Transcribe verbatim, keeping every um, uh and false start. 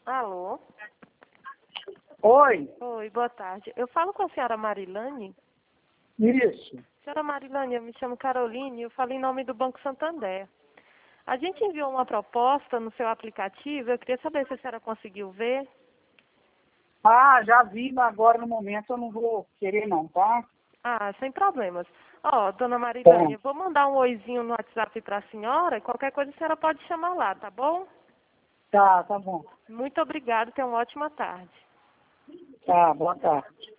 Alô? Oi, Oi, boa tarde. Eu falo com a senhora Marilane? isso. Senhora Marilane, eu me chamo Caroline e eu falo em nome do Banco Santander. A gente enviou uma proposta no seu aplicativo, eu queria saber se a senhora conseguiu ver. Ah, já vi, mas agora no momento eu não vou querer não, tá? Ah, sem problemas. Ó, dona Marilane, Bom, eu vou mandar um oizinho no WhatsApp para a senhora e qualquer coisa a senhora pode chamar lá, tá bom? tá, tá bom. Muito obrigada, tenha uma ótima tarde. Tá, boa tarde.